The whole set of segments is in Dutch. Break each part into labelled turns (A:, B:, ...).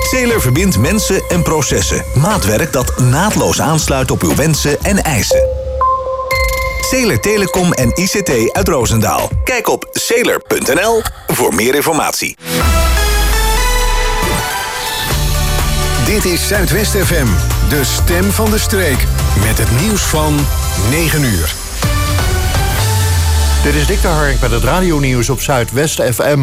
A: Sailor verbindt mensen en processen. Maatwerk dat naadloos aansluit op uw wensen en eisen. Sailor Telecom en ICT uit Roosendaal. Kijk op sailor.nl voor meer informatie.
B: Dit is Zuidwest FM, de stem van de streek. Met het nieuws van 9 uur.
C: Dit is Dick de Hark met het radionieuws op Zuidwest FM.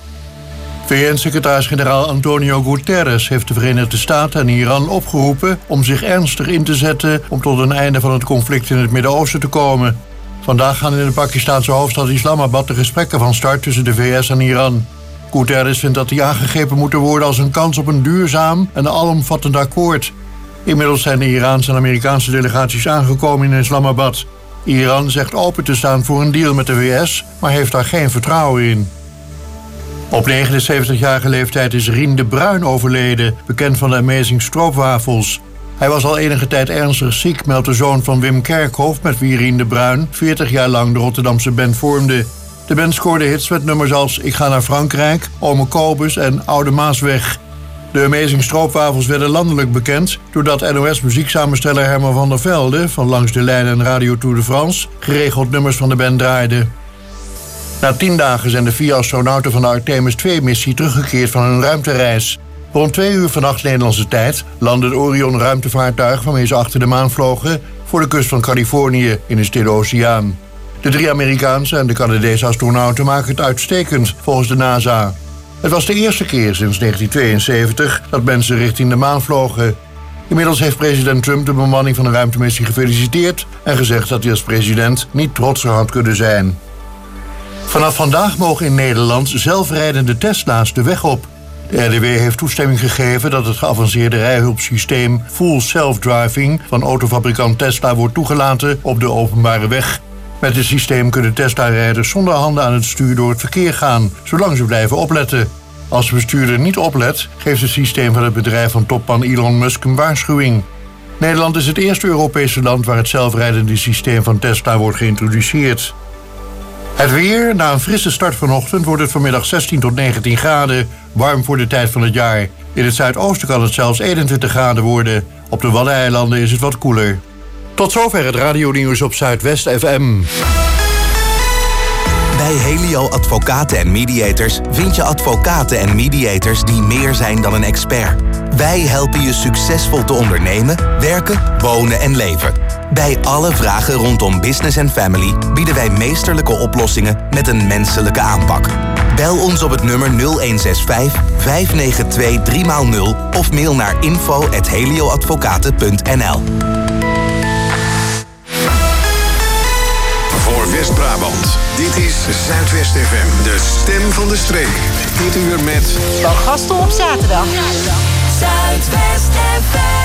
C: VN-secretaris-generaal Antonio Guterres heeft de Verenigde Staten en Iran opgeroepen om zich ernstig in te zetten om tot een einde van het conflict in het Midden-Oosten te komen. Vandaag gaan in de Pakistaanse hoofdstad Islamabad de gesprekken van start tussen de VS en Iran. Guterres vindt dat die aangegrepen moeten worden als een kans op een duurzaam en alomvattend akkoord. Inmiddels zijn de Iraanse en Amerikaanse delegaties aangekomen in Islamabad. Iran zegt open te staan voor een deal met de VS, maar heeft daar geen vertrouwen in. Op 79-jarige leeftijd is Rien de Bruin overleden, bekend van de Amazing Stroopwafels. Hij was al enige tijd ernstig ziek, meldt de zoon van Wim Kerkhoff, met wie Rien de Bruin 40 jaar lang de Rotterdamse band vormde. De band scoorde hits met nummers als Ik ga naar Frankrijk, Ome Kobus en Oude Maasweg. De Amazing Stroopwafels werden landelijk bekend doordat NOS-muzieksamensteller Herman van der Velde van Langs de Lijn en Radio Tour de France geregeld nummers van de band draaide. Na 10 dagen zijn de 4 astronauten van de Artemis 2-missie teruggekeerd van hun ruimtereis. Rond 2 uur vannacht Nederlandse tijd landde het Orion-ruimtevaartuig waarmee ze achter de maan vlogen voor de kust van Californië in de Stille Oceaan. De 3 Amerikaanse en de Canadese astronauten maken het uitstekend, volgens de NASA. Het was de eerste keer sinds 1972 dat mensen richting de maan vlogen. Inmiddels heeft president Trump de bemanning van de ruimtemissie gefeliciteerd en gezegd dat hij als president niet trotser had kunnen zijn. Vanaf vandaag mogen in Nederland zelfrijdende Tesla's de weg op. De RDW heeft toestemming gegeven dat het geavanceerde rijhulpsysteem Full Self-Driving van autofabrikant Tesla wordt toegelaten op de openbare weg. Met het systeem kunnen Tesla-rijders zonder handen aan het stuur door het verkeer gaan, zolang ze blijven opletten. Als de bestuurder niet oplet, geeft het systeem van het bedrijf van topman Elon Musk een waarschuwing. Nederland is het eerste Europese land waar het zelfrijdende systeem van Tesla wordt geïntroduceerd. Het weer, na een frisse start vanochtend wordt het vanmiddag 16 tot 19 graden, warm voor de tijd van het jaar. In het zuidoosten kan het zelfs 21 graden worden. Op de Waddeneilanden is het wat koeler. Tot zover het radionieuws op Zuidwest FM.
A: Bij Helio Advocaten en Mediators vind je advocaten en mediators die meer zijn dan een expert. Wij helpen je succesvol te ondernemen, werken, wonen en leven. Bij alle vragen rondom business en family bieden wij meesterlijke oplossingen met een menselijke aanpak. Bel ons op het nummer 0165 592 3x0 of mail naar info@helioadvocaten.nl.
B: Voor West-Brabant, dit is Zuidwest FM, de stem van de streek. Dit uur met...
D: Van Gastel op zaterdag.
E: Zuidwest FM.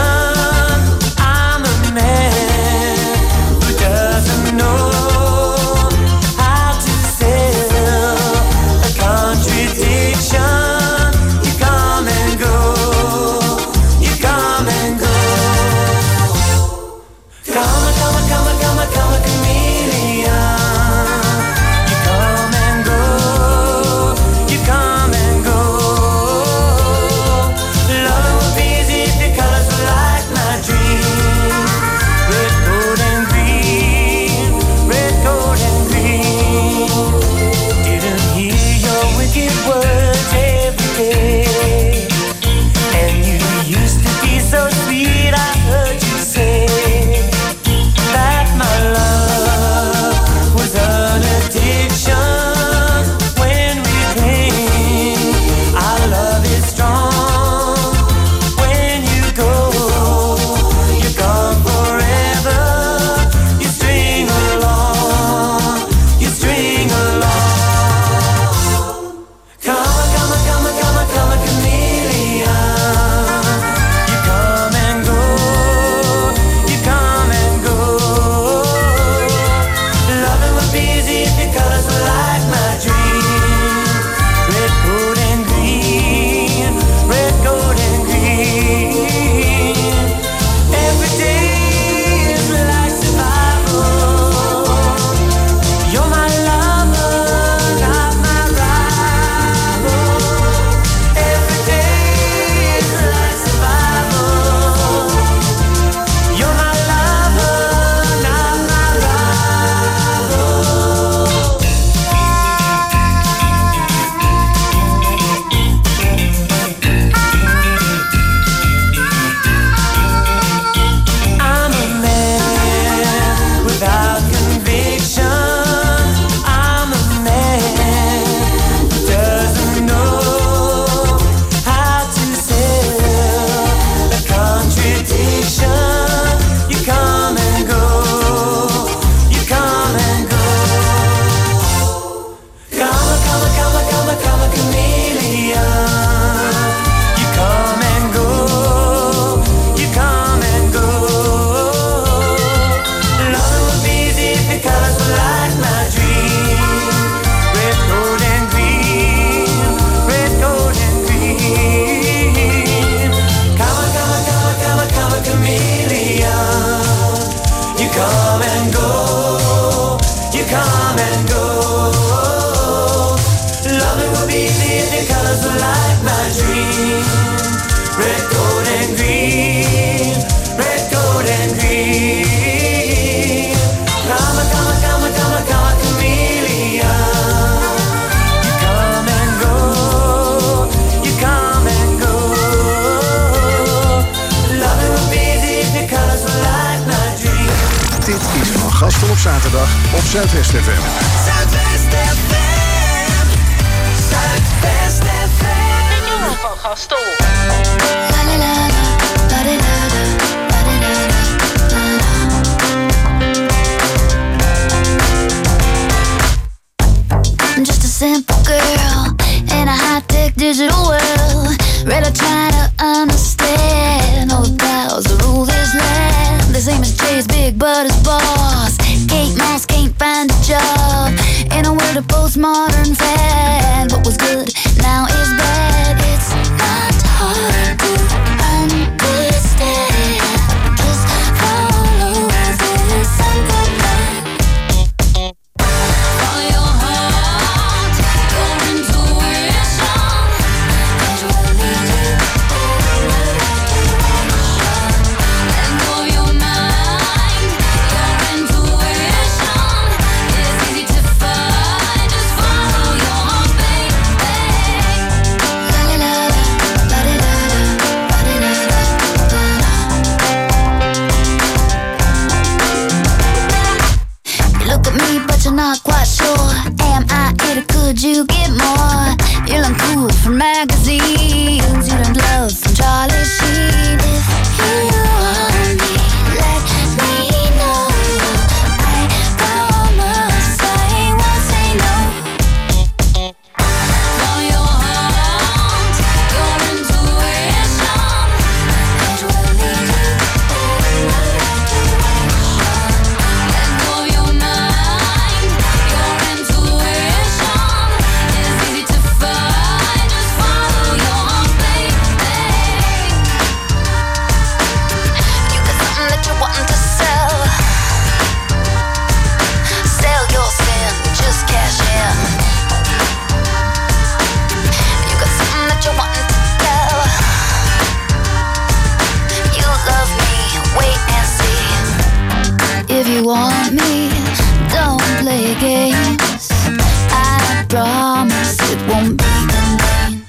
F: I'm a man who doesn't know
B: Gastel op zaterdag op Zuidwest FM.
E: Zuidwest FM. Zuidwest FM.
D: De jongen van Gastel.
F: I'm just a simple girl in a high-tech digital world. Really trying to understand all the powers that rule this land. This ain't Jay's big but his boss. Kate Moss can't find a job in a world of postmodern fad. What was good now is bad. It's not hard to understand. Just follow this simple plan. Follow your heart, your intuition, and you will lead you in the right direction. Let go of your mind, your intuition is easy to find. Just follow your heart, baby. La la la la, la di da da, la di da da da. You look at me, but you're not quite sure. Am I it or could you get more? You look cool from magazines. You learned love from Charlie Sheen. If you want me, let me know. I promise I won't say no. Follow your heart, your intuition, and you will lead you in the right direction. Let go of your mind, your intuition is easy to find. Just follow your heart, baby. You got something that you're wanting to sell. Sell your sin, just cash in. You got something that you're wanting to tell. You love me, wait and see. If you want me, don't play games. I promise it won't be in vain.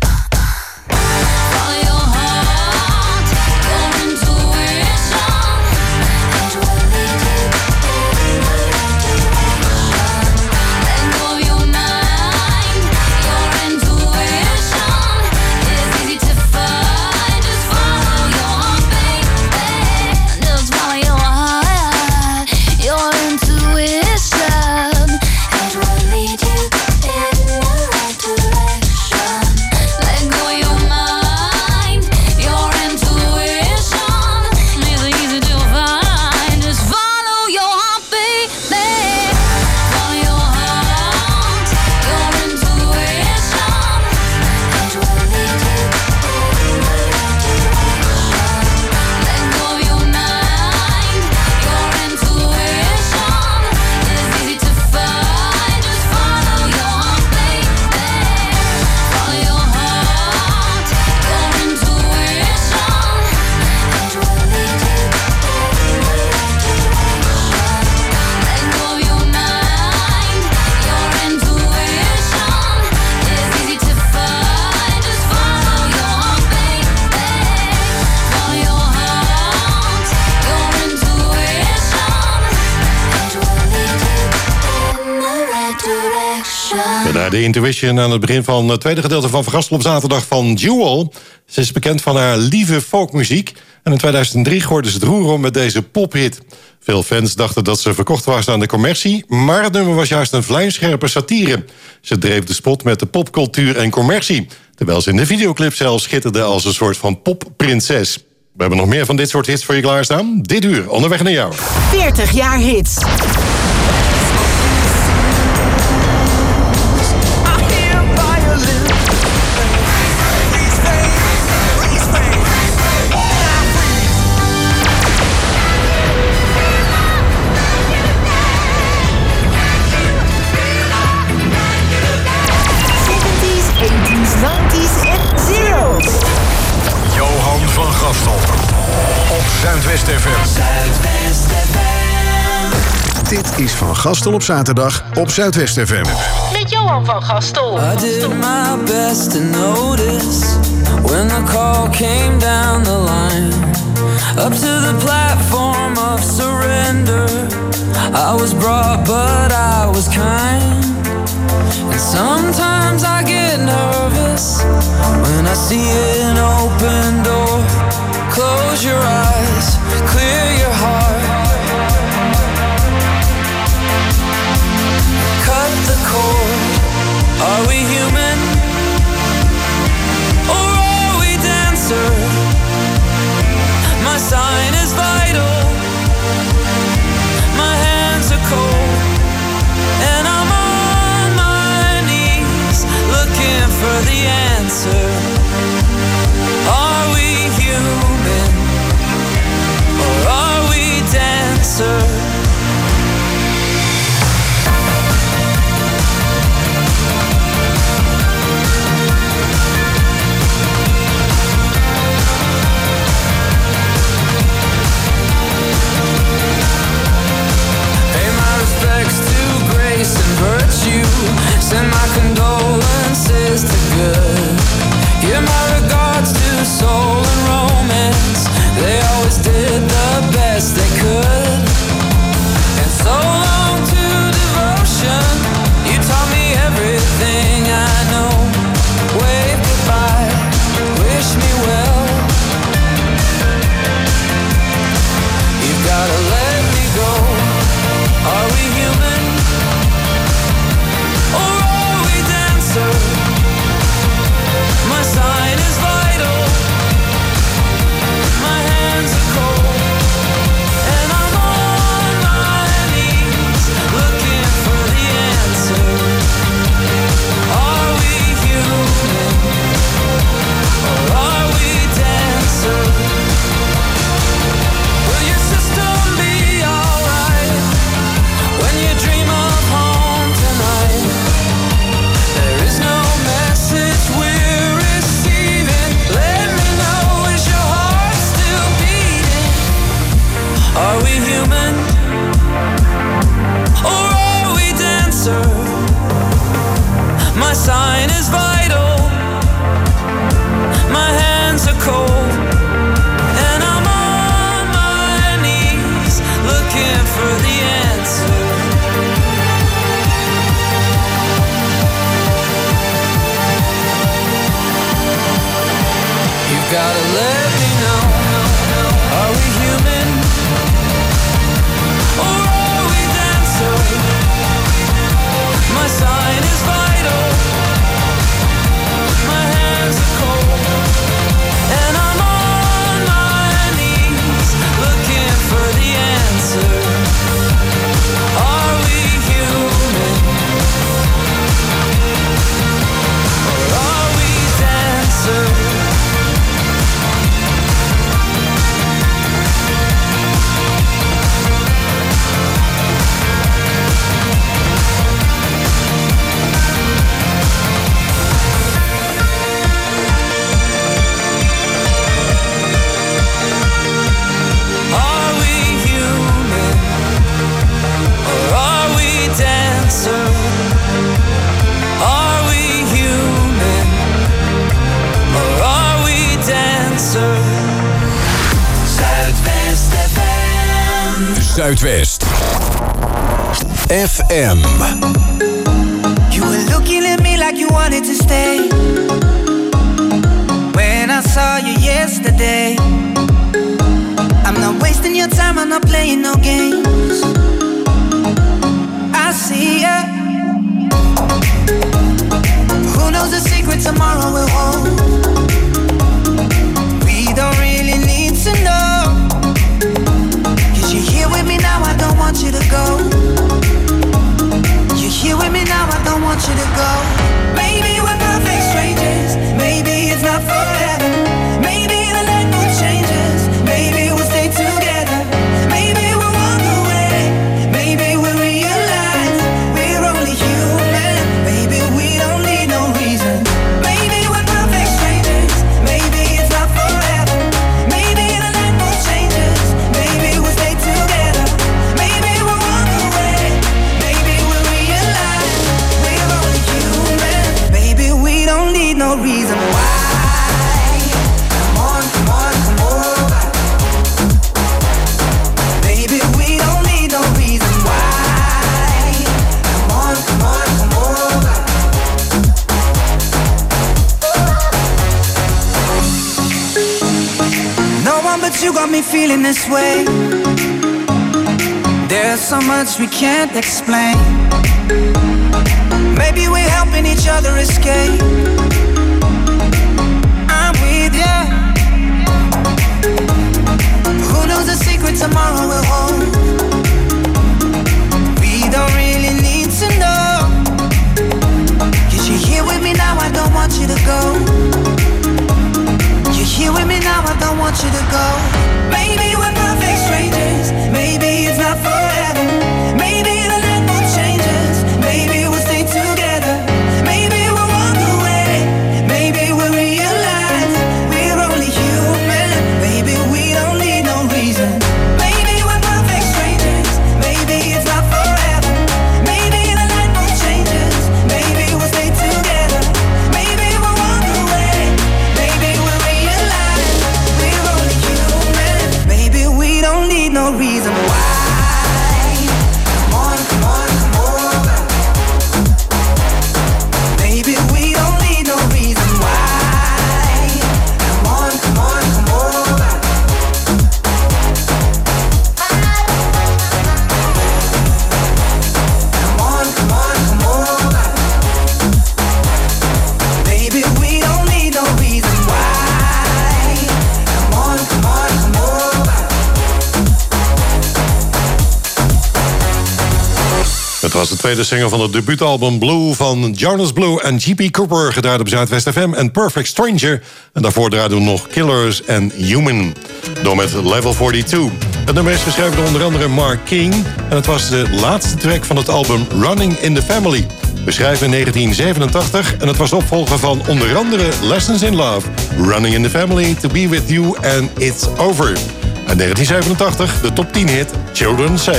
F: Follow your heart, your intuition, and you will lead you in the right direction. Let go of your mind, your intuition is easy to find. Just follow your heart, baby. Just follow your heart, your intuition, and you will lead you in the right direction. Let go of your mind, your intuition is easy to find. Just follow your heart, baby. Follow your heart, your intuition, and you will lead you in the right direction. Let go of your mind, your intuition is easy to find. Just follow your heart, baby. Follow your heart, your intuition, and you will lead you in the right direction. Let go of your mind, your intuition is easy to find. Just follow your heart, baby. Follow your heart, your intuition, and you will lead you in the right direction.
G: Naar de Intuition aan het begin van het tweede gedeelte van Gastel op zaterdag van Jewel. Ze is bekend van haar lieve folkmuziek. En in 2003 gooide ze het roer om met deze pophit. Veel fans dachten dat ze verkocht was aan de commercie, maar het nummer was juist een vlijmscherpe satire. Ze dreef de spot met de popcultuur en commercie, terwijl ze in de videoclip zelfs schitterde als een soort van popprinses. We hebben nog meer van dit soort hits voor je klaarstaan. Dit uur, onderweg naar jou.
D: 40 jaar hits.
B: Johan van Gastel op Zuidwest FM.
E: Zuidwest FM.
B: Dit is Van Gastel op zaterdag op Zuidwest FM.
D: Met Johan van Gastel.
H: I did my best to notice when the call came down the line. up to the platform of surrender. I was brought, but I was kind. And sometimes I get nervous when I see an open door. Close your eyes, clear your heart. Cut the cord. Are we human? Or are we dancer? My sign is vital. My hands are cold. And I'm on my knees looking for the answer. Are we human? Or are we dancer? And virtue, send my condolences to good. Give my regards to soul and romance. They always did the best they could. And so long to devotion. You taught me everything I know. Wave goodbye, wish me well. You've gotta let me go. Are we human? My sign is vital. My hands are cold. And I'm on my knees looking for the answer. Are we human? Or are we dancer? Will your system be alright when you dream of home tonight? There is no message we're receiving. Let me know, is your heart still beating? Are we human? Or are we dancer? My sign is vital. My hands are cold. And I'm on my knees looking for the answer. Gotta let me know. Are we human? Or are we dancer? My sign is vital. My hands are cold. And I'm on my knees looking for the answer. Are we human? Or are we dancer?
B: Zuidwest FM.
I: You were looking at me like you wanted to stay when I saw you yesterday. I'm not wasting your time, I'm not playing no games. I see ya. Who knows the secret tomorrow will hold? We don't really need to know. You're here with me now, I don't want you to go. You're here with me now, I don't want you to go. Maybe we're perfect strangers. Maybe it's not forever. Maybe the night will change us. Maybe we'll stay together. Maybe we'll walk away. Maybe we'll realize we're only human. Maybe we don't need no reason. Maybe we're perfect strangers. Maybe it's not forever. Maybe the night will me feeling this way? There's so much we can't explain. Maybe we're helping each other escape. I'm with ya. Who knows the secret tomorrow will hold? We don't really need to know. 'Cause you're here with me now, I don't want you to go. You're here with me now, I don't want you to go. Maybe we're perfect strangers. Maybe it's not forever. Maybe the night won't change us. Maybe we'll stay together. Maybe we'll walk away. Maybe we'll realize we're only human. Maybe we don't need no reason. Maybe we're perfect strangers. Maybe it's not forever. Maybe the night won't change us. Maybe we'll stay together. Maybe we'll walk away. Maybe we'll realize we're only human. Maybe we don't need no reason why. Come on, come on, come over. Maybe we don't need no reason why. Come on, come on, come over. Come on, come on, come over. Maybe we don't need no reason why. Come on, come on, come over.
G: Het was de tweede single van het debuutalbum Blue van Jonas Blue en G.P. Cooper, gedraaid op Zuidwest FM, en Perfect Stranger. En daarvoor draaiden we nog Killers en Human. Door met Level 42. Het nummer is geschreven door onder andere Mark King. En het was de laatste track van het album Running in the Family. We schrijven in 1987 en het was de opvolger van onder andere Lessons in Love, Running in the Family, To Be With You and It's Over. En 1987 de top 10 hit Children Say.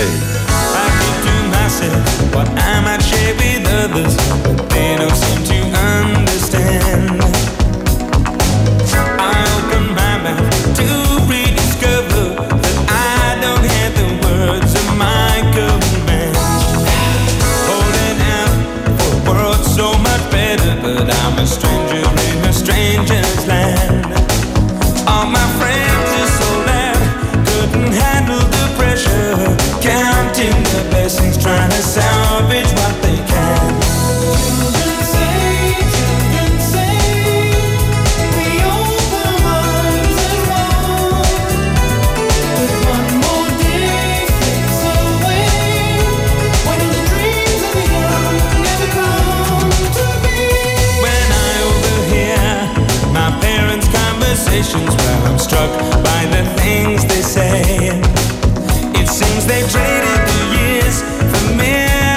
H: What I might share with others, but they don't seem to understand. I open my mouth to rediscover that I don't have the words of my command. Holding out for a world so much better, but I'm a stranger in a stranger's land. All my friends are so loud, couldn't handle the pressure, counting the blessings, trying to salvage what they can. Children say, we open our arms and run. But one more day slips away, when the dreams of the young never come to be. When I overhear my parents' conversations, well, I'm struck by the things they say. It seems they traded the years for mere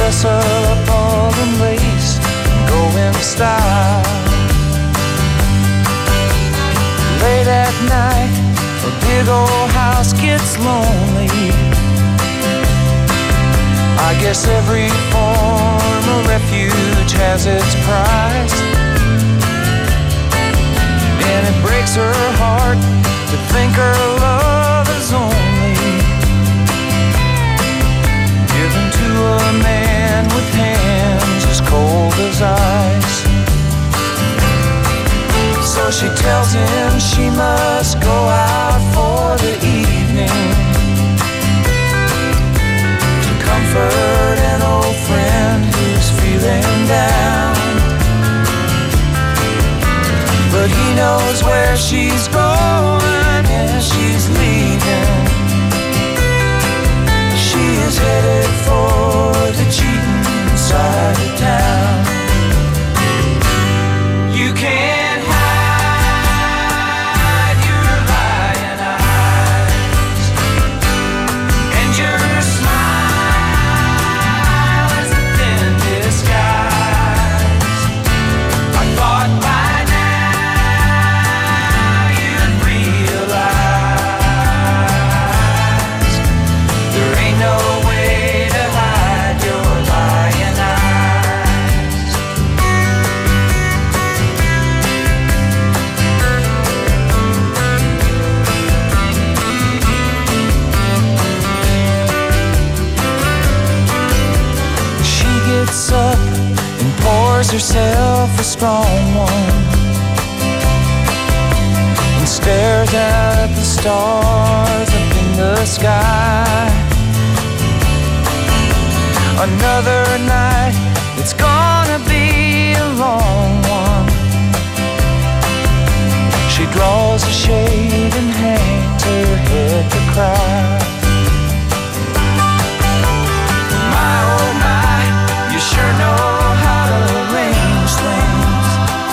H: dress up all in lace and go in style. Late at night, a big old house gets lonely. I guess every form of refuge has its price. And it breaks her heart to think her love is only given to a man with hands as cold as ice. So she tells him she must go out for the evening to comfort an old friend who's feeling down. But he knows where she's going as she's leaving. She is headed for the cheating side of town. You can't hide your lying eyes, and your smile is a thin disguise. I thought by now you'd realize there ain't no way to hide your lying eyes. She gets up and pours herself a strong one and stares out at the stars up in the sky. Another night, it's gonna be a long one. She draws a shade and hangs her head to cry. My oh my, you sure know how to arrange things.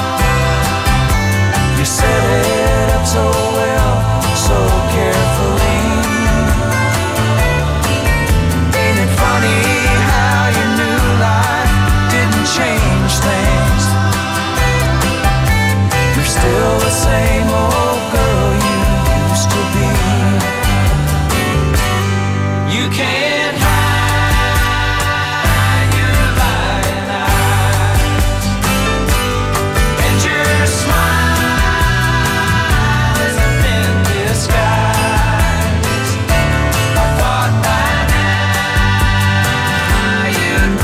H: You set it up so well, so carefully. Ain't it funny how your new life didn't change things? You're still the same old girl you used to be. You can't hide your lying eyes, and your smile is a thin disguise. I thought by now you'd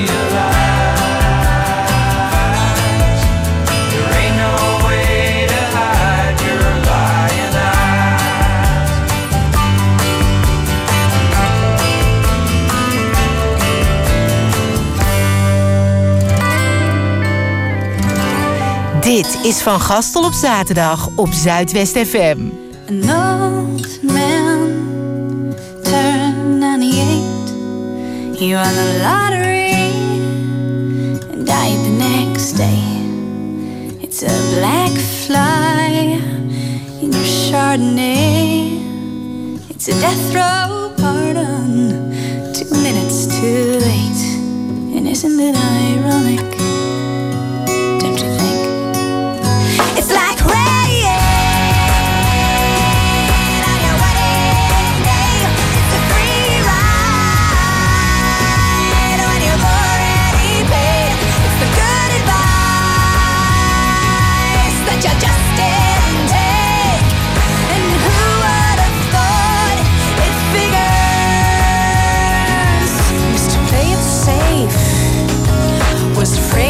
H: realize there ain't no way to hide your lying eyes.
D: Dit is Van Gastel op zaterdag op Zuidwest FM.
F: An old man turned 98. He won the lottery and died the next day. It's a black fly in your Chardonnay. It's a death row pardon, 2 minutes too late. And isn't it ironic? Don't you think? It's like rain on your wedding day. It's a free ride when you've already paid. It's the good advice that you just didn't take. And who would have thought it figures? Used to play it safe, was afraid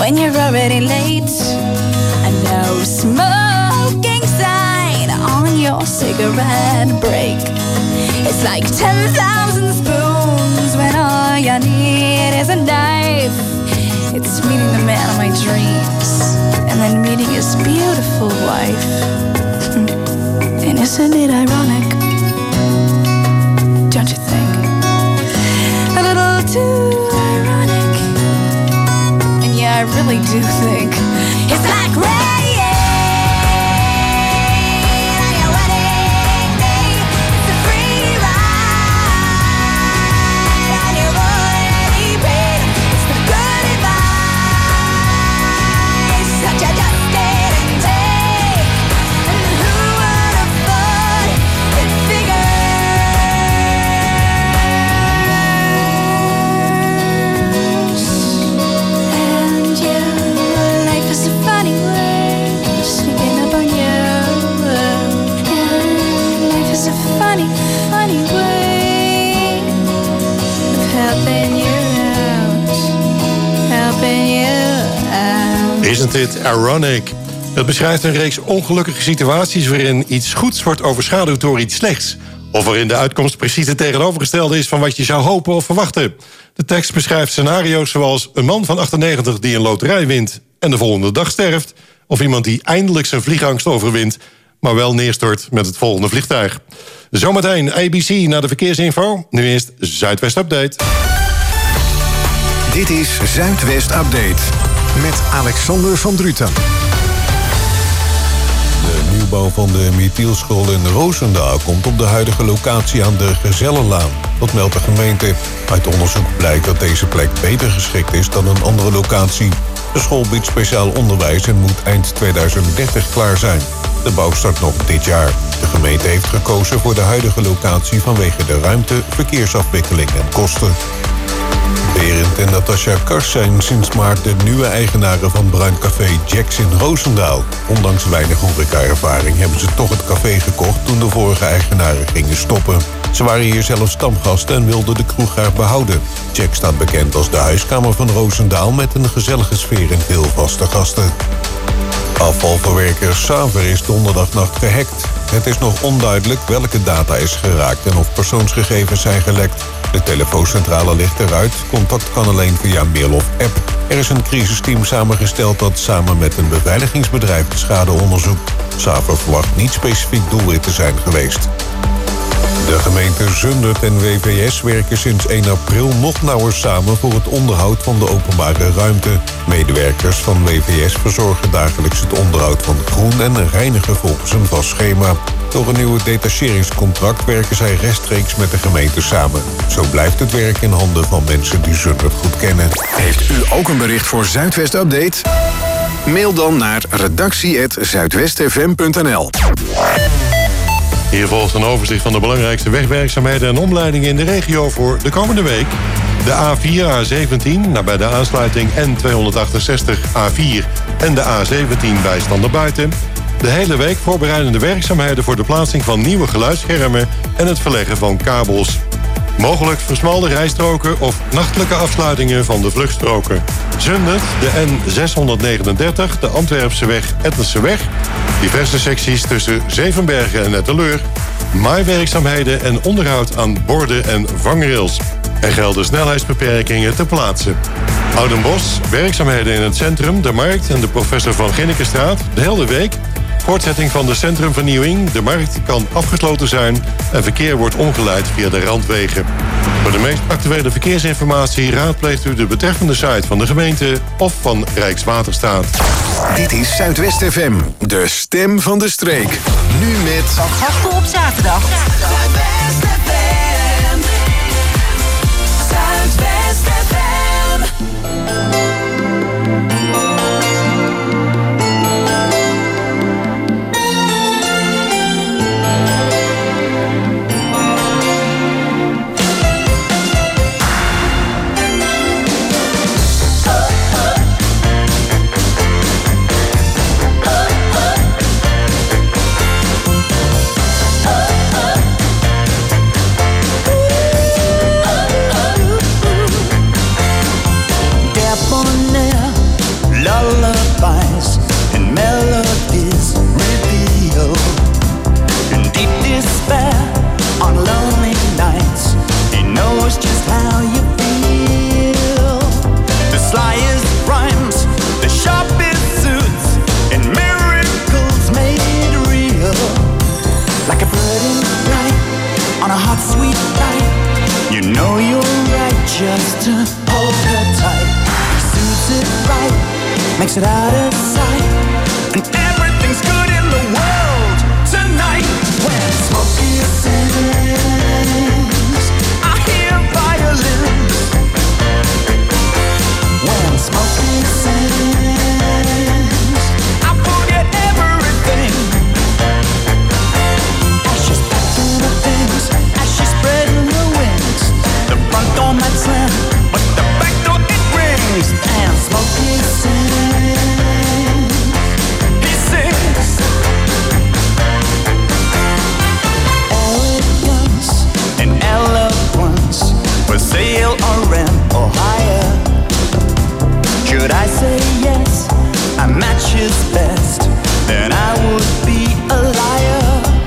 J: when you're already late. A no smoking sign on your cigarette break. It's like 10,000 spoons when all you need is a knife. It's meeting the man of my dreams and then meeting his beautiful wife. And isn't it ironic? Don't you think? A little too ironic. And yeah, I really do think it's like rain on your wedding day. It's a free ride on your already paid. It's the good advice that you just didn't take. And who would have thought it figures? And your life is a funny word, sneaking up on you. And life is a funny, funny way of helping you out, helping you out.
G: Isn't it ironic? Het beschrijft een reeks ongelukkige situaties waarin iets goeds wordt overschaduwd door iets slechts. Of waarin de uitkomst precies het tegenovergestelde is van wat je zou hopen of verwachten. De tekst beschrijft scenario's zoals een man van 98 die een loterij wint en de volgende dag sterft. Of iemand die eindelijk zijn vliegangst overwint, maar wel neerstort met het volgende vliegtuig. Zometeen ABC naar de verkeersinfo. Nu eerst Zuidwest Update.
B: Dit is Zuidwest Update met Alexander van Druten.
K: De nieuwbouw van de Mietielschool in Roosendaal komt op de huidige locatie aan de Gezellenlaan. Dat meldt de gemeente. Uit onderzoek blijkt dat deze plek beter geschikt is dan een andere locatie. De school biedt speciaal onderwijs en moet eind 2030 klaar zijn. De bouw start nog dit jaar. De gemeente heeft gekozen voor de huidige locatie vanwege de ruimte, verkeersafwikkeling en kosten. Berend en Natasja Kars zijn sinds maart de nieuwe eigenaren van Bruin Café Jacks in Roosendaal. Ondanks weinig horeca-ervaring hebben ze toch het café gekocht toen de vorige eigenaren gingen stoppen. Ze waren hier zelf stamgasten en wilden de kroeg graag behouden. Jack staat bekend als de huiskamer van Roosendaal met een gezellige sfeer en veel vaste gasten. Afvalverwerker Saver is donderdagnacht gehackt. Het is nog onduidelijk welke data is geraakt en of persoonsgegevens zijn gelekt. De telefooncentrale ligt eruit. Contact kan alleen via mail of app. Er is een crisisteam samengesteld dat samen met een beveiligingsbedrijf de schade onderzoekt. Saver verwacht niet specifiek doelwit te zijn geweest. De gemeente Zundert en WVS werken sinds 1 april nog nauwer samen voor het onderhoud van de openbare ruimte. Medewerkers van WVS verzorgen dagelijks het onderhoud van groen en reinigen volgens een vast schema. Door een nieuw detacheringscontract werken zij rechtstreeks met de gemeente samen. Zo blijft het werk in handen van mensen die Zundert goed kennen.
B: Heeft u ook een bericht voor Zuidwest Update? Mail dan naar redactie@zuidwestfm.nl.
G: Hier volgt een overzicht van de belangrijkste wegwerkzaamheden en omleidingen in de regio voor de komende week. De A4, A17, nabij de aansluiting N268, A4 en de A17 bij Standerbuiten. De hele week voorbereidende werkzaamheden voor de plaatsing van nieuwe geluidsschermen en het verleggen van kabels. Mogelijk versmalde rijstroken of nachtelijke afsluitingen van de vluchtstroken. Zundert, de N639, de Antwerpseweg, Ettenseweg. Diverse secties tussen Zevenbergen en Etteleur. Maaiwerkzaamheden en onderhoud aan borden en vangrails. Er gelden snelheidsbeperkingen ter plaatse. Oudenbosch, werkzaamheden in het centrum, de markt en de Professor van Ginnekenstraat. De hele week. Voortzetting van de centrumvernieuwing. De markt kan afgesloten zijn en verkeer wordt omgeleid via de randwegen. Voor de meest actuele verkeersinformatie raadpleegt u de betreffende site van de gemeente of van Rijkswaterstaat.
B: Dit is Zuidwest FM, de stem van de streek. Nu met...
D: Van Gastel op zaterdag.
E: Zuidwest FM. Zuidwest FM.
I: to hold her tight. He suits it right, makes it out of sight, and everything's good in the world tonight. When Smokey sings, I hear violins. When Smokey sings, I forget everything. As she's packing the things, as she's spreading her wings, the front door might slam, but the back door it rings. And Smokey sings, he sings. Elegance and eloquence, for sale or rent or hire. Should I say yes, I match his best, then I would be a liar.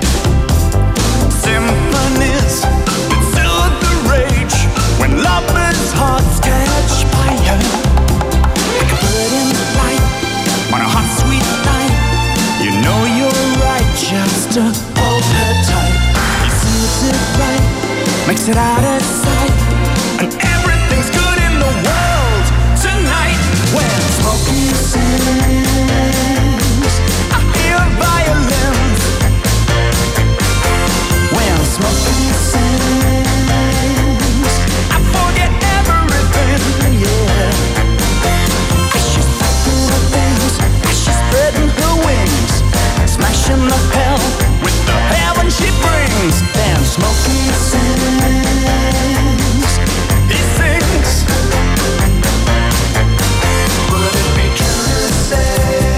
I: Symphonies that soothe the rage when lovers' hearts catch fire. Like a bird in flight on a hot sweet night, you know you're right just to hold her tight. He suits it right, makes it out of sight, and everything's good in the world tonight. When Smokey sings, I hear violins. When Smokey sings, I forget everything, yeah. As she's packing her things, as she's spreading her wings, smashing the hell with the heaven she brings. Then Smokey sings, he sings. Would it be true to say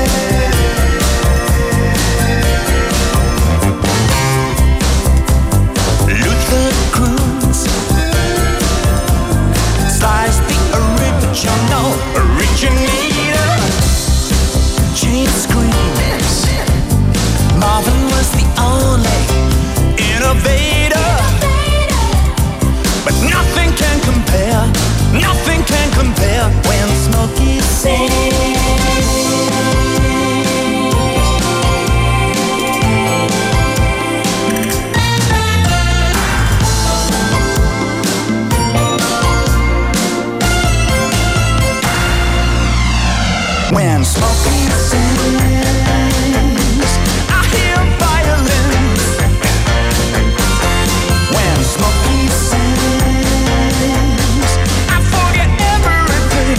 I: Luther Cruz sliced the original originator? Gene screams Marvin was the only innovator, but nothing can compare, nothing can compare when Smokey sings. When Smokey sings, I hear violins. When Smokey sings, I forget everything.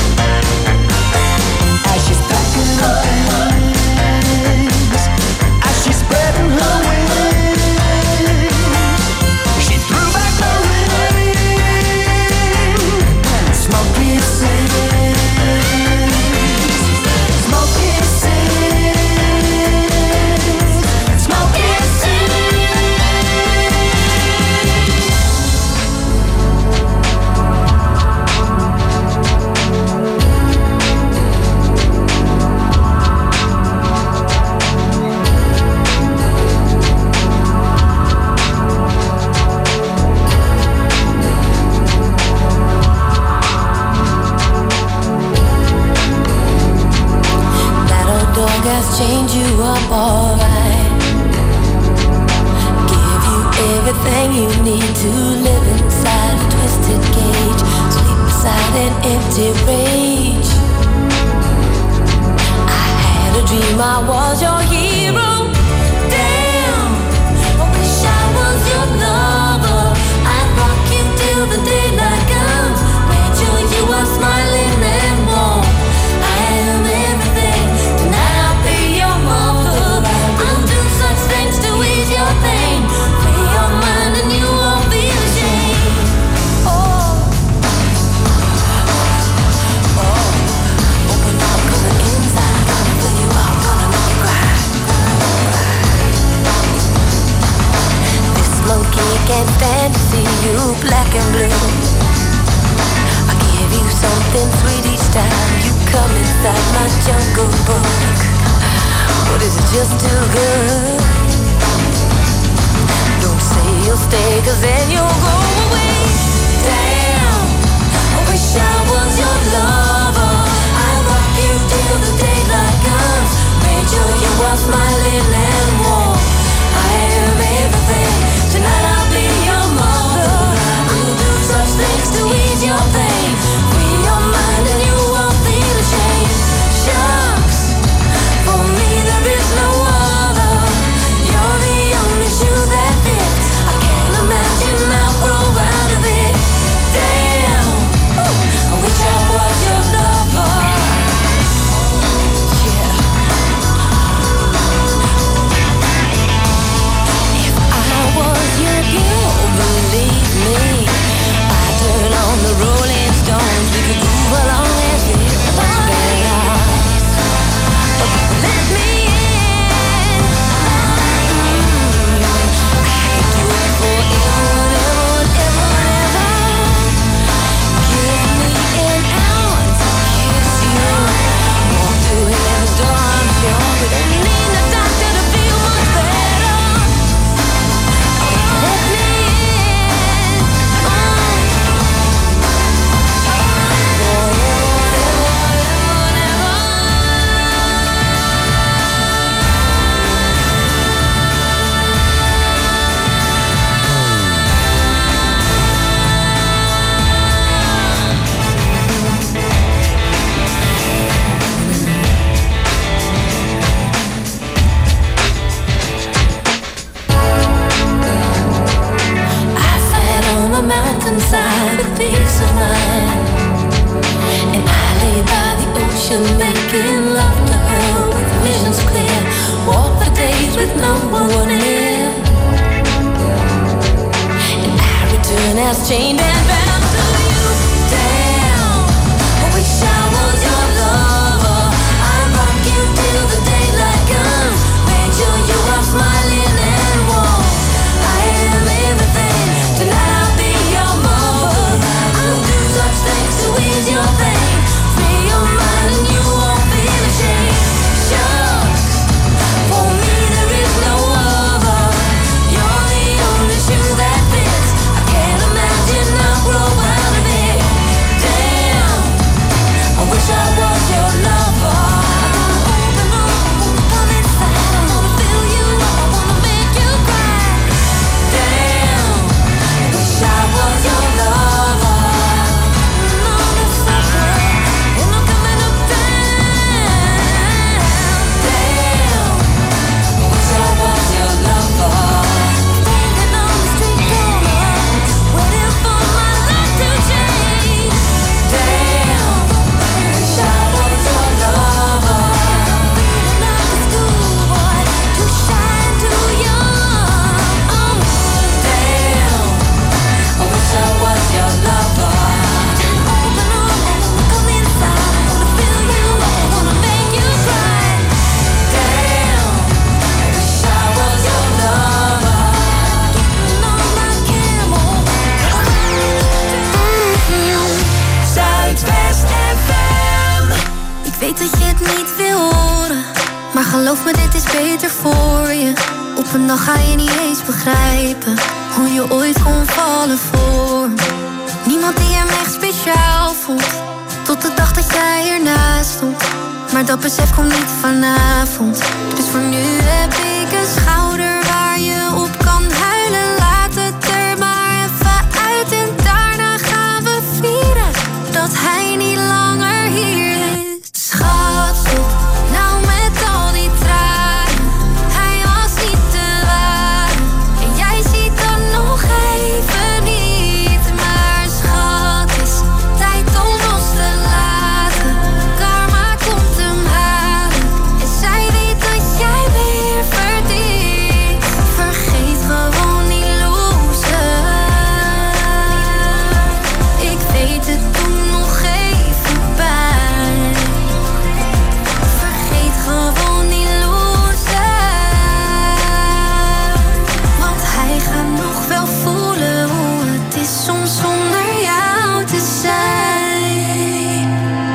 I: As she's packing her things, as she's spreading her wings, she threw back the ring. When Smokey sings, Smokey sings, Smokey That old dog has chained you up alright. Give you everything you need to live inside a twisted cage. Sleep beside an empty rage. I had a dream I was your hero. Damn, I wish I was your lover. I'd rock you till the daylight comes. Made sure you are smiling and warm. I am everything. Tonight I'll be your mother. I'll do such things to ease your pain. Free your mind and you won't be ashamed. Oh, open up, 'cause the inside gonna fill you up, gonna make you cry. This monkey can't stand to see you black and blue. I give you something sweet each time you come inside my jungle book. But is it just too good? Don't say you'll stay, 'cause then you'll go away. Damn, I wish I was your lover. I'd rock you till the daylight comes. Made sure you are smiling and warm. I am everything. Tonight I'll be your mother. I'll do such things to ease your pain.
J: weet dat je het niet wil horen, maar geloof me, dit is beter voor je. Op een dag ga je niet eens begrijpen hoe je ooit kon vallen voor me. Niemand die hem echt speciaal vond, tot de dag dat jij ernaast stond. Maar dat besef komt niet vanavond. Dus voor nu heb ik een schouder waar je op kan huilen. Laat het er maar even uit en daarna gaan we vieren dat hij niet langer hier is. Schat, stop nou met al die tranen. Hij was niet te waar en jij ziet dan nog even niet. Maar schat, is tijd om los te laten. Karma komt hem halen en zij weet dat jij weer verdient. Vergeet gewoon die loser. Ik weet het, doe nog even pijn. Vergeet gewoon die loser. Want hij gaat nog wel voelen hoe het is soms zonder jou te zijn.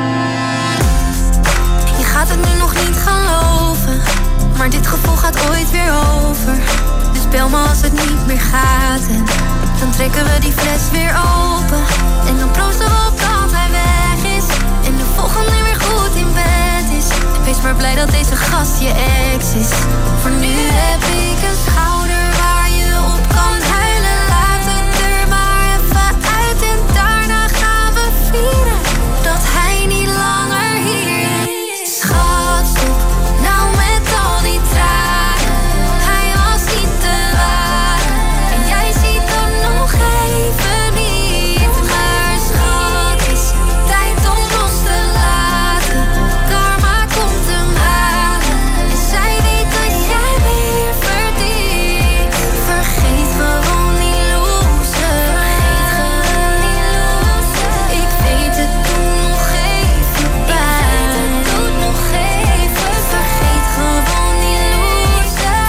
J: Je gaat het nu nog niet geloven, maar dit gevoel gaat ooit weer over. Dus bel me als het niet meer gaat en dan trekken we die fles weer open. En dan proosten we op dat hij weg is en de volgende weer goed in bed is. Wees maar blij dat deze gast je ex is. Voor nu heb ik een schouder waar je op kan huilen. Laat het er maar even uit en daarna gaan we vieren dat hij niet langer hier is. Schat, stop nou met al die tranen. Hij was niet te waar en jij ziet dan nog even niet. Maar schat, is tijd om los te laten. Karma komt hem halen en zij weet dat jij weer verdient. Vergeet gewoon die loser. Ik weet het, doe nog even pijn. Vergeet gewoon die loser.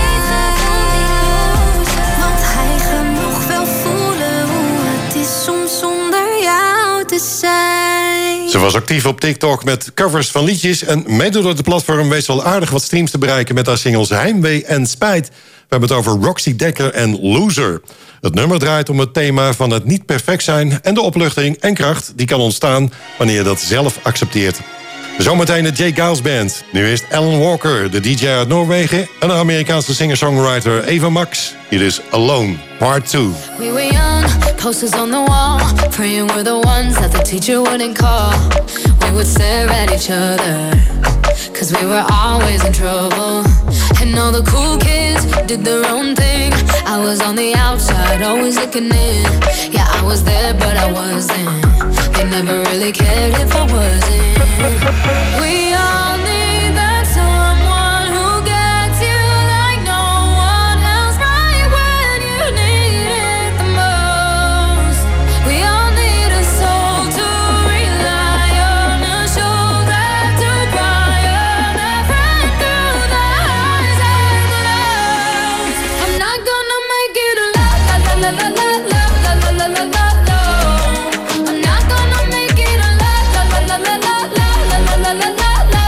J: Want hij gaat nog wel voelen hoe het is soms zonder jou te zijn.
G: Ze was actief op TikTok met covers van liedjes en mede door de platform weet ze al aardig wat streams te bereiken met haar singles Heimwee en Spijt. We hebben het over Roxy Dekker en Loser. Het nummer draait om het thema van het niet perfect zijn en de opluchting en kracht die kan ontstaan wanneer je dat zelf accepteert. Zometeen de Jay Giles Band. Nu is Alan Walker, de DJ uit Noorwegen, en de Amerikaanse singer-songwriter Eva Max. Hier is Alone, Part 2.
F: We were young, posters on the wall, praying we're the ones that the teacher wouldn't call. We would stare at each other, cause we were always in trouble. And all the cool kids did their own thing. I was on the outside, always looking in. Yeah, I was there, but I wasn't. They never really cared if I wasn't. We all need that someone who gets you like no one else, right when you need it the most. We all need a soul to rely on, a shoulder to cry on, a friend through the highs and the lows. I'm not gonna make it a la la la la la la la la la la la la. I'm not gonna make it a la la la la la la la la la la la.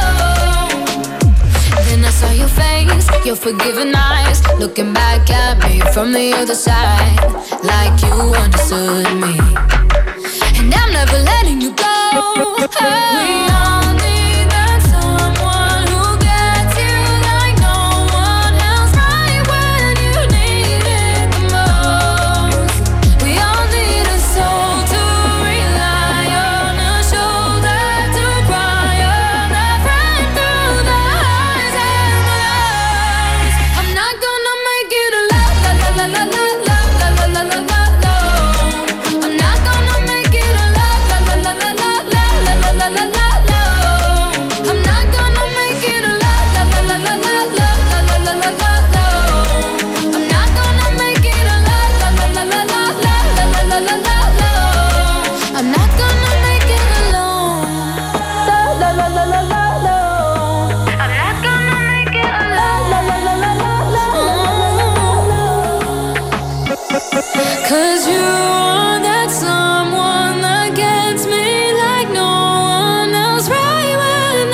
F: Then I saw your face, your forgiving eyes, looking back at me from the other side, like you understood me. And I'm never letting you go. We all need that someone who gets you like no one else, right when you need it the most. We all need a soul to rely on, a shoulder to cry on, a friend through the highs and the lows. I'm not gonna make it a la la la la la la la la la la la la. I'm not gonna make it a la la la la la la la la la la la la. I'm not gonna make it a la la la la la la la la la la la la. I'm not gonna make it a la la la la la la la la la la la. I'm not gonna make it alone. La la la la la la. I'm not gonna make it a la la la la la la la. 'Cause you are that someone that gets me like no one else, right when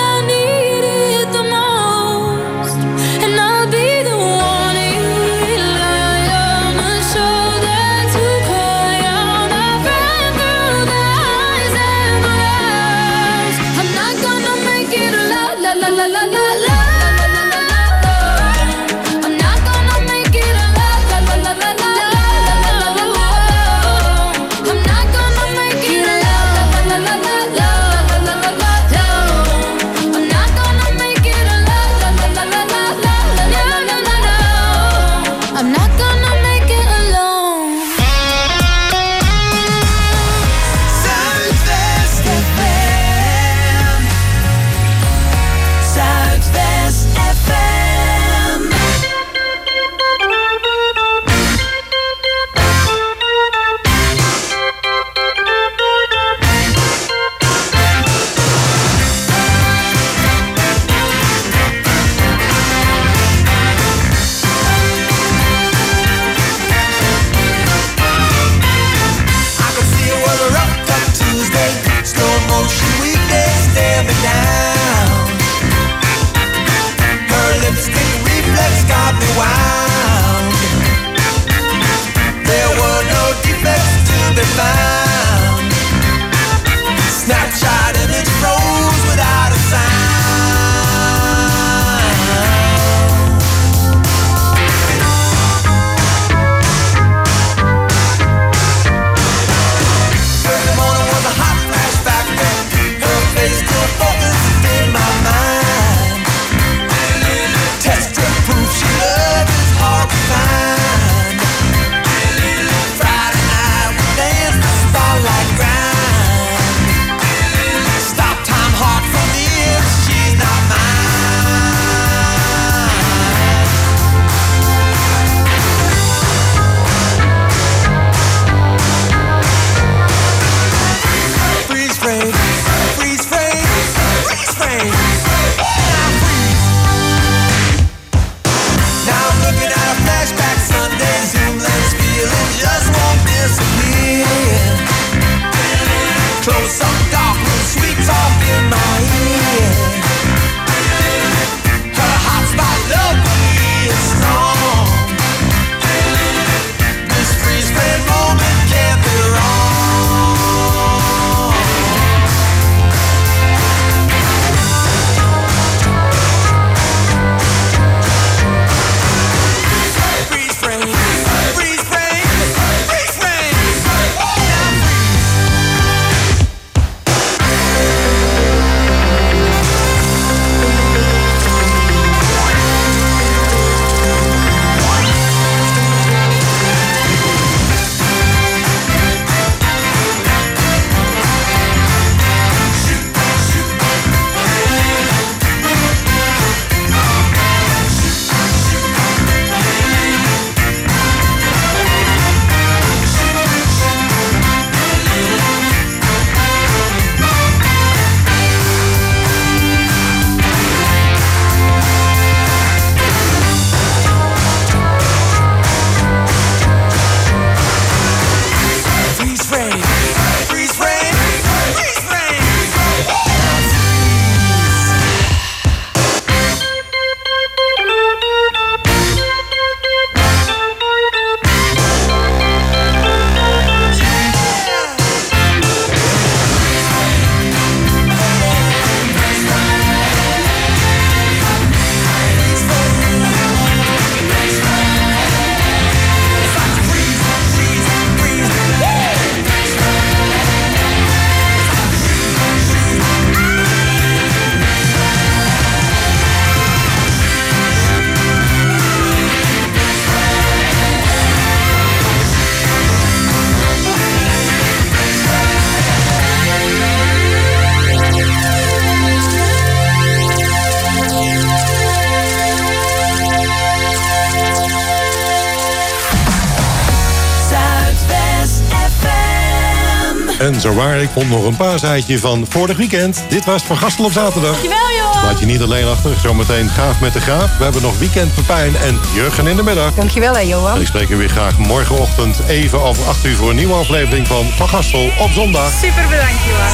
G: En zowaar, ik vond nog een paaseitje van vorig weekend. Dit was Van Gastel op zaterdag.
J: Dankjewel, Johan.
G: Laat je niet alleen achter, zometeen Gaaf met de Graaf. We hebben nog Weekend Pepijn en Jurgen in de middag.
L: Dankjewel, hè, Johan.
G: En ik spreek u weer graag morgenochtend even over 8 uur... voor een nieuwe aflevering van Gastel op zondag.
L: Super bedankt, Johan.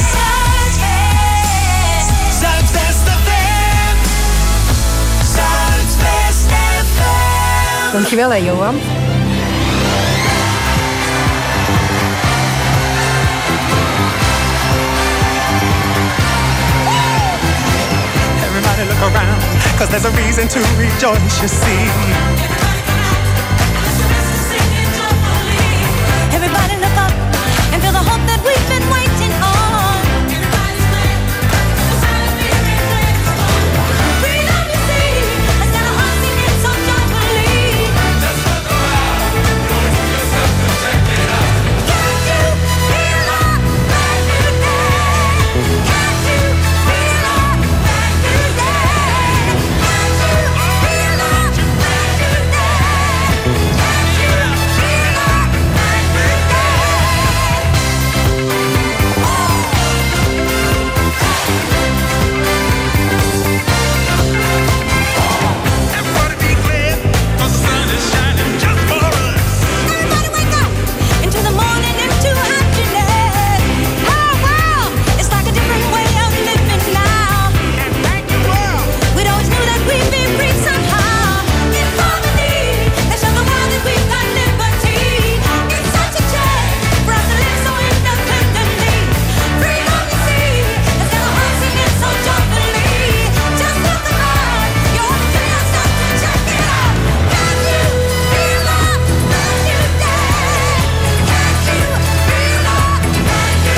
E: Zuidwest FM. Zuidwest FM.
L: Dankjewel, hè, Johan.
M: Everybody look around, 'cause there's a reason to rejoice, you see.
J: Everybody look up and feel the hope that we've been waiting on. Everybody's glad. Freedom you see, has got a heart singing so joyfully. Let's look around, notice yourself and check it out. Can't you feel a brand new day? Can't you feel a brand new day? Can't you feel a brand new day? Can't you feel a brand new day?
M: Everybody be glad, 'cause the sun is shining just for us.
J: Everybody wake up into the morning, into happiness. Oh, wow, it's like a different way of living now.
M: And thank you, world.
J: We always knew that we'd be free somehow. In harmony, let's show the world that we've got liberty. It's such a change for us to live so independently. Freedom you see, has got a heart singing so joyfully. Just look around, you owe it to yourself to check it out. Can't you feel a brand new day? Can't you feel a brand new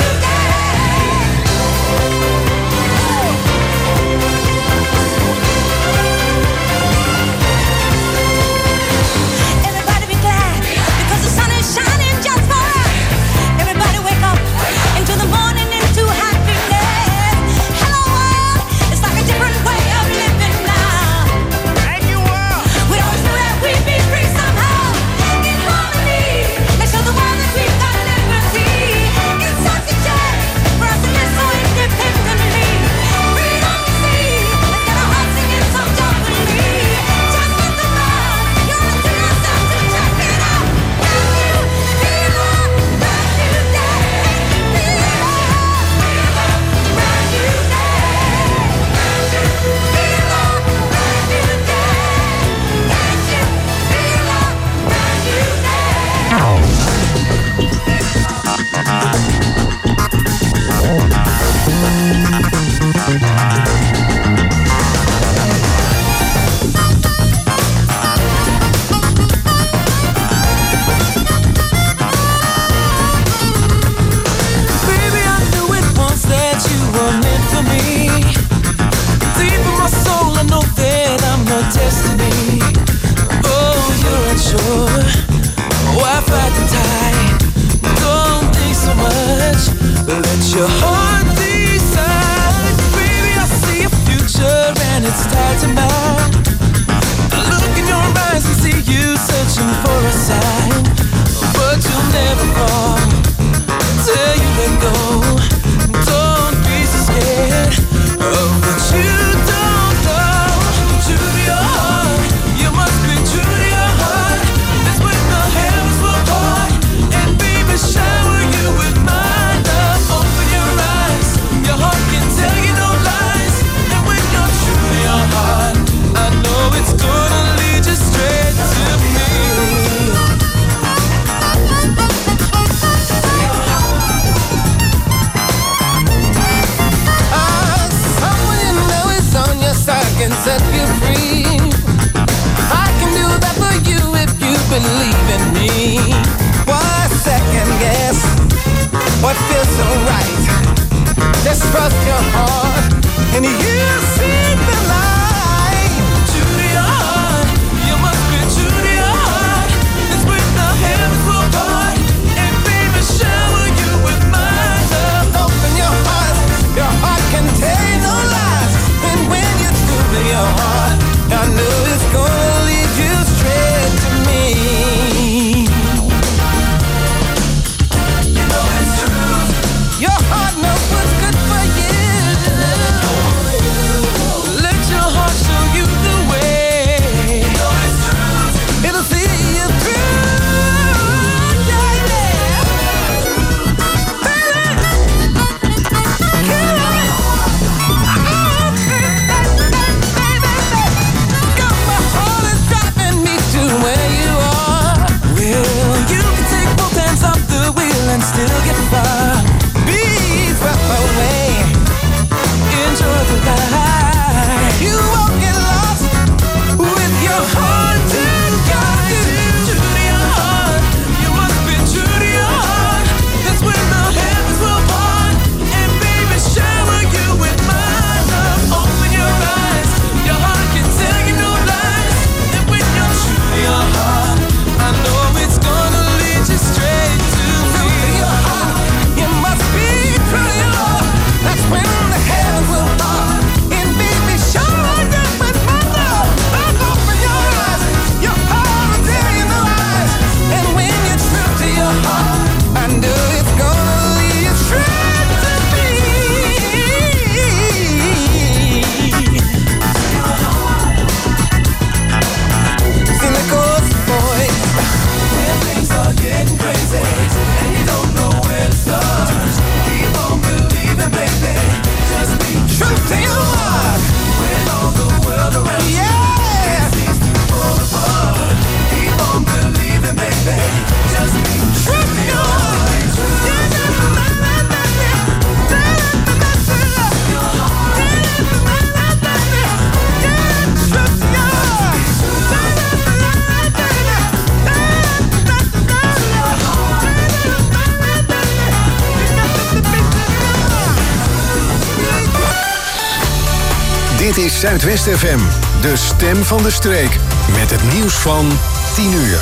J: Everybody be glad, because the sun is shining just for us. Everybody wake up into the morning, into happiness. Hello world, it's like a different way of living now.
M: Thank you, world.
J: We always knew that we'd be free somehow. In harmony, let's show the world that we've got liberty. It's such a change for us to live so independently. Freedom you see, has got a heart singing so joyfully. Just look around, you owe it to yourself to check it out. Can you feel a brand new day? Feel a brand new
H: Baby, I knew it once that you were meant for me. Deep in my soul, I know that I'm your destiny. Oh, you're unsure. Why fight the tide? Don't think so much. Let your heart decide. Baby, I see a future and it's tied to mine. I look in your eyes and see you searching for a sign. But you'll never fall till you let go. Don't be so scared of what you don't know. True to your heart, you must be true to your heart. That's when the heavens will part. And baby, shower you with my love. Open your eyes, your heart can tell you no lies. And when you're true to your heart, I know it's gonna lead you straight to me. Someone you know is on your side can set you free. I can do that for you if you believe in me. Why second guess what feels so right? Just trust your heart and you'll see the light. True to your heart, you must be true to your heart. It's when the heavens will part. And baby, shower you with my love. Open your heart can tell no lies. And when you're true to your heart, I know it's gonna lead you straight to me. You know it's true.
B: Dit is Zuidwest FM, de stem van de streek. Met het nieuws van 10 uur.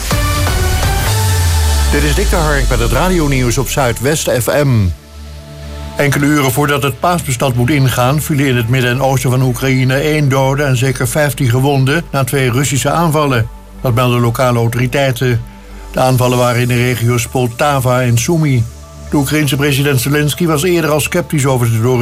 C: Dit is Dick de Hark met het radionieuws op Zuidwest FM. Enkele uren voordat het paasbestand moet ingaan, vielen in het midden en oosten van Oekraïne 1 dode en zeker 15 gewonden na 2 Russische aanvallen. Dat melden lokale autoriteiten. De aanvallen waren in de regio's Poltava en Sumy. De Oekraïense president Zelensky was eerder al sceptisch over de door